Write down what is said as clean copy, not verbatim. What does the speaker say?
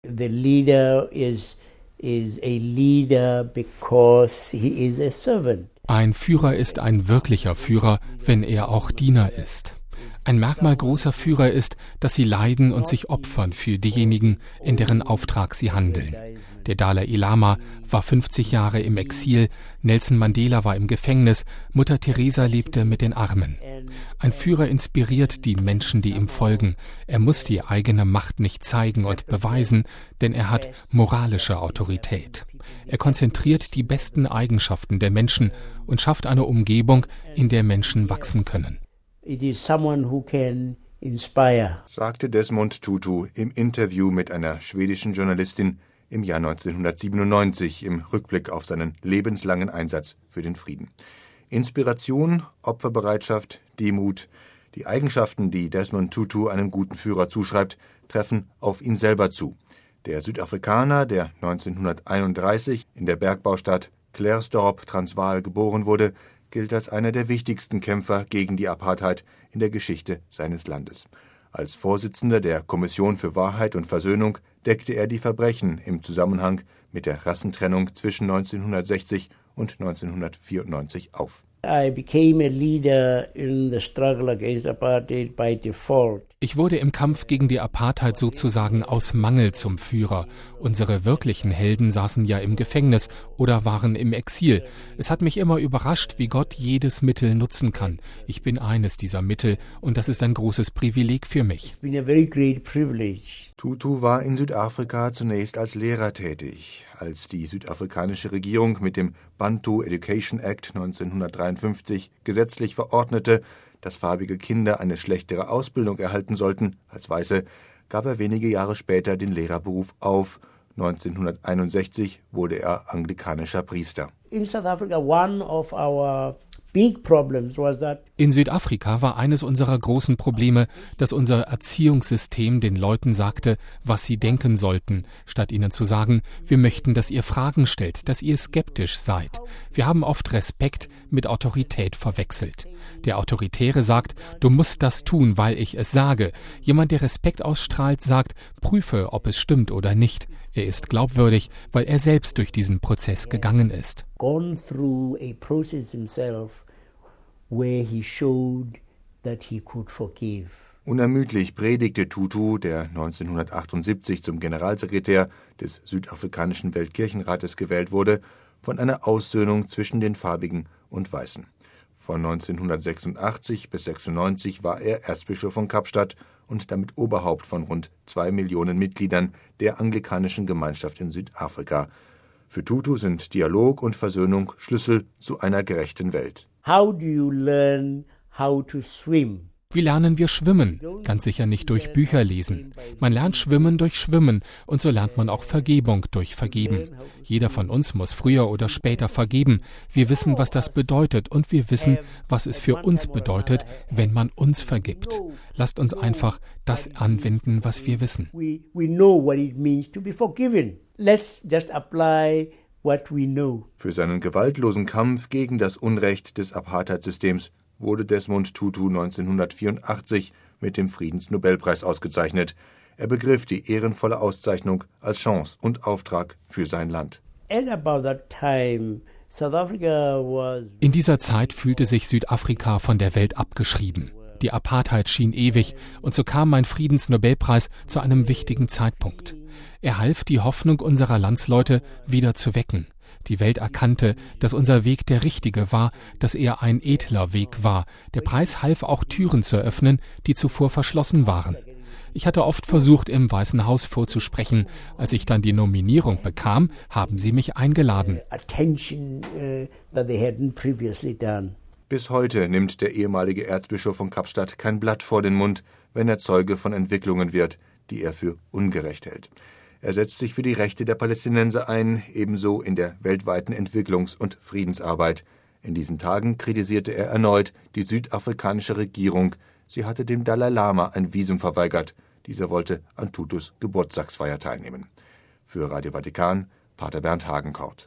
The leader is a leader because he is a servant. Ein Führer ist ein wirklicher Führer, wenn er auch Diener ist. Ein Merkmal großer Führer ist, dass sie leiden und sich opfern für diejenigen, in deren Auftrag sie handeln. Der Dalai Lama war 50 Jahre im Exil, Nelson Mandela war im Gefängnis, Mutter Teresa lebte mit den Armen. Ein Führer inspiriert die Menschen, die ihm folgen. Er muss die eigene Macht nicht zeigen und beweisen, denn er hat moralische Autorität. Er konzentriert die besten Eigenschaften der Menschen und schafft eine Umgebung, in der Menschen wachsen können. It is someone who can inspire, sagte Desmond Tutu im Interview mit einer schwedischen Journalistin im Jahr 1997 im Rückblick auf seinen lebenslangen Einsatz für den Frieden. Inspiration, Opferbereitschaft, Demut, die Eigenschaften, die Desmond Tutu einem guten Führer zuschreibt, treffen auf ihn selber zu. Der Südafrikaner, der 1931 in der Bergbaustadt Klersdorp, Transvaal, geboren wurde, gilt als einer der wichtigsten Kämpfer gegen die Apartheid in der Geschichte seines Landes. Als Vorsitzender der Kommission für Wahrheit und Versöhnung deckte er die Verbrechen im Zusammenhang mit der Rassentrennung zwischen 1960 und 1994 auf. I became a leader in the struggle against apartheid by default. Ich wurde im Kampf gegen die Apartheid sozusagen aus Mangel zum Führer. Unsere wirklichen Helden saßen ja im Gefängnis oder waren im Exil. Es hat mich immer überrascht, wie Gott jedes Mittel nutzen kann. Ich bin eines dieser Mittel und das ist ein großes Privileg für mich. It's been a very great privilege. Tutu war in Südafrika zunächst als Lehrer tätig. Als die südafrikanische Regierung mit dem Bantu Education Act 1953 gesetzlich verordnete, dass farbige Kinder eine schlechtere Ausbildung erhalten sollten als Weiße, gab er wenige Jahre später den Lehrerberuf auf. 1961 wurde er anglikanischer Priester. In South Africa, one of our big problems was that in Südafrika war eines unserer großen Probleme, dass unser Erziehungssystem den Leuten sagte, was sie denken sollten, statt ihnen zu sagen, wir möchten, dass ihr Fragen stellt, dass ihr skeptisch seid. Wir haben oft Respekt mit Autorität verwechselt. Der Autoritäre sagt, du musst das tun, weil ich es sage. Jemand, der Respekt ausstrahlt, sagt, prüfe, ob es stimmt oder nicht. Er ist glaubwürdig, weil er selbst durch diesen Prozess gegangen ist. gone through a process himself where he showed that he could forgive. Unermüdlich predigte Tutu, der 1978 zum Generalsekretär des Südafrikanischen Weltkirchenrates gewählt wurde, von einer Aussöhnung zwischen den Farbigen und Weißen. Von 1986 bis 1996 war er Erzbischof von Kapstadt und damit Oberhaupt von rund 2 Millionen Mitgliedern der anglikanischen Gemeinschaft in Südafrika. Für Tutu sind Dialog und Versöhnung Schlüssel zu einer gerechten Welt. How do you learn how to swim? Wie lernen wir schwimmen? Ganz sicher nicht durch Bücher lesen. Man lernt Schwimmen durch Schwimmen und so lernt man auch Vergebung durch Vergeben. Jeder von uns muss früher oder später vergeben. Wir wissen, was das bedeutet und wir wissen, was es für uns bedeutet, wenn man uns vergibt. Lasst uns einfach das anwenden, was wir wissen. We know what it means to be forgiven. Let's just apply what we know. Für seinen gewaltlosen Kampf gegen das Unrecht des Apartheid-Systems wurde Desmond Tutu 1984 mit dem Friedensnobelpreis ausgezeichnet. Er begriff die ehrenvolle Auszeichnung als Chance und Auftrag für sein Land. And about that time, South Africa was In dieser Zeit fühlte sich Südafrika von der Welt abgeschrieben. Die Apartheid schien ewig und so kam mein Friedensnobelpreis zu einem wichtigen Zeitpunkt. Er half, die Hoffnung unserer Landsleute wieder zu wecken. Die Welt erkannte, dass unser Weg der richtige war, dass er ein edler Weg war. Der Preis half auch Türen zu öffnen, die zuvor verschlossen waren. Ich hatte oft versucht, im Weißen Haus vorzusprechen. Als ich dann die Nominierung bekam, haben sie mich eingeladen. attention that they hadn't previously done. Bis heute nimmt der ehemalige Erzbischof von Kapstadt kein Blatt vor den Mund, wenn er Zeuge von Entwicklungen wird, die er für ungerecht hält. Er setzt sich für die Rechte der Palästinenser ein, ebenso in der weltweiten Entwicklungs- und Friedensarbeit. In diesen Tagen kritisierte er erneut die südafrikanische Regierung. Sie hatte dem Dalai Lama ein Visum verweigert. Dieser wollte an Tutus Geburtstagsfeier teilnehmen. Für Radio Vatikan, Pater Bernd Hagenkaut.